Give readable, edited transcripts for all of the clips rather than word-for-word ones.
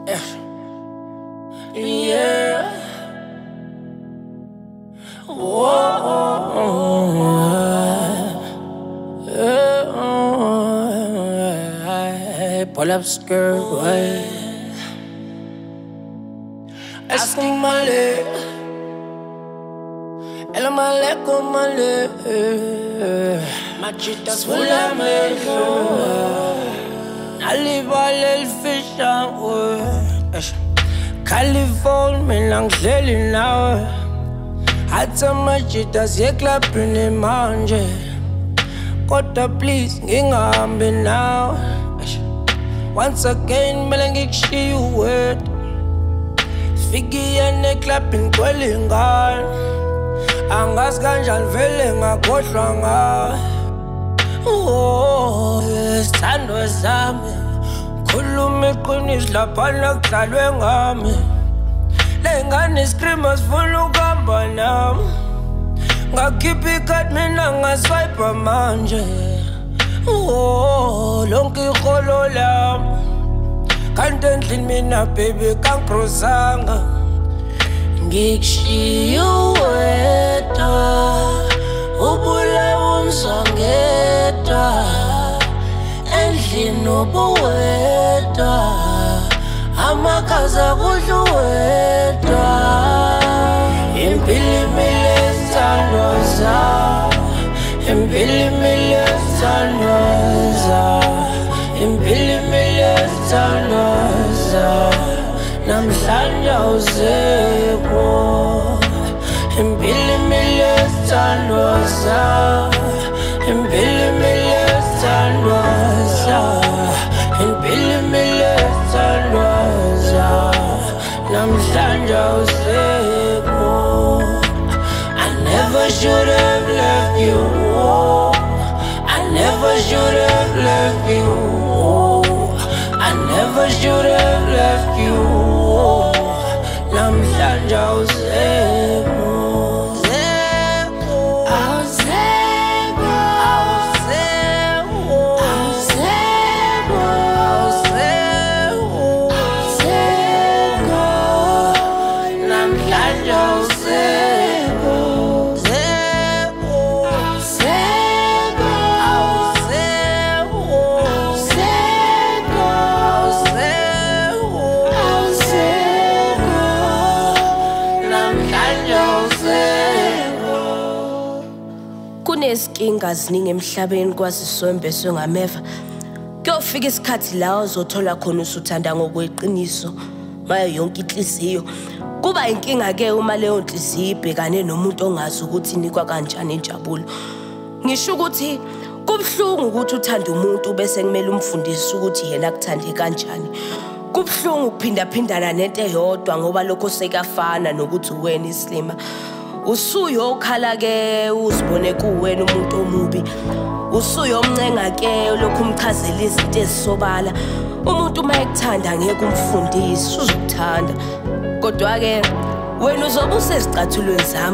Yeah. Pull up skirt, way. Asking my leg. Ela maleko male. Machitas full of mello. Nalibal el fish out. California, me lang selling now. Hata machitas ye clapping in manje. Kota please, ngingahambi now. Once again, me lang ikshi word. Figi yene clapping kwelingan. Angas kanjani vele ngakhohlwa ngawe. Oh, sithandwa sami. Khuluma iqiniso laphana kudlalwe ngami. Lengane screamers funa ukuhamba nami. Ngakhipha ikhadi mina ngaswipe manje. Oh, lonke iholo lami. Kanti endlini mina baby kangikrosanga. Ngikushiye wedwa, ubulawa umzwangedwa. Endlini ubuwedwa, amakhaza kudla uwedwa. Impilo imile ezithandwa zawo, impilo imile ezithandwa zawo, impilo imile ezithandwa zawo. Namhlanje awuzekho, impilo imile ezithandwa zawo, impilo imile ezithandwa zawo, impilo imile ezithandwa zawo. Namhlanje awuzekho. I never should have left you. I never should have left you. I never should have left you. Namhlanje awuzekho. Kunezinkinga ziningi emhlabeni kwaziswembeswe ngameva. Kuyofika isikhathi la uzothola khona usuthanda ngokweqiniso ngayo yonke inhliziyo. Kuba inkinga ke uma leyo nhliziyo ibhekane nomuntu ongazi ukuthi inikwa kanjani injabulo. Ngisho ukuthi kubhlungu ukuthi uthanda umuntu bese kumele umfundise ukuthi yena akuthande kanjani. Kubhlungu ukuphinda-phindana nento eyodwa ngoba lokho sekafana nokuthi uwena islima. Usuyokhala ke uzibone kuwena umuntu omubi. Usuyomncenga ke lokhu umchazela izinto ezisobala. Umuntu uma ekuthanda ngeke umfundise uzokuthanda. Kodwa ke wena uzobe usezicathulweni zami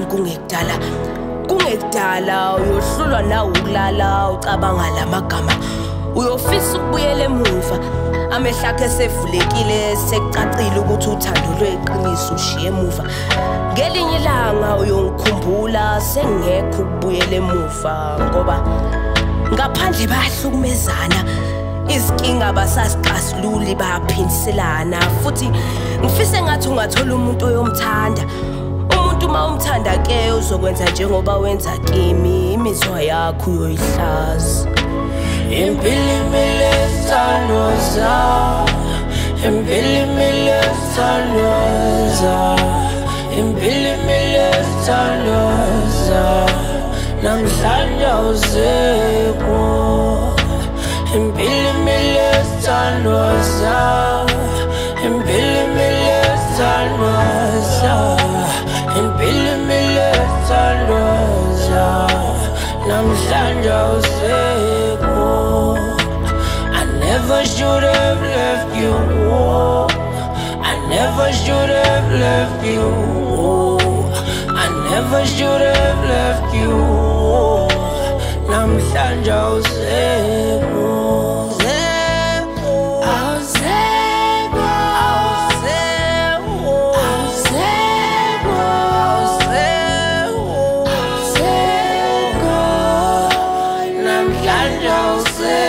kungekudala uyohlulwa nawe ukulala ucabanga lamagama. Uyofisa ukubuyela emuva. Amehla akhe sevulekile sekucacile ukuthi uthando lweqiniso ushiye emuva. Ngelinye ilanga uyongikhumbula sengekho ukubuyela emuva ngoba ngaphandle bayahlukumezana. Izinkinga basasixasululi bayaphindiselana futhi ngifise ngathi ungathola umuntu oyomthanda. Umuntu uma umthanda ke uzokwenza njengoba wenza kimi, imizwa yakho uyoyihlaza. Impilo imile ezithandwa zawo, impilo imile ezithandwa zawo, impilo imile ezithandwa zawo. Namhlanje awuzekho. Impilo imile ezithandwa zawo, impilo imile ezithandwa zawo, impilo imile ezithandwa zawo. Namhlanje awuzekho. I never should have left you. I never should have left you. I never should have left you. Namhlanje awuzekho. Awuzekho. Angel say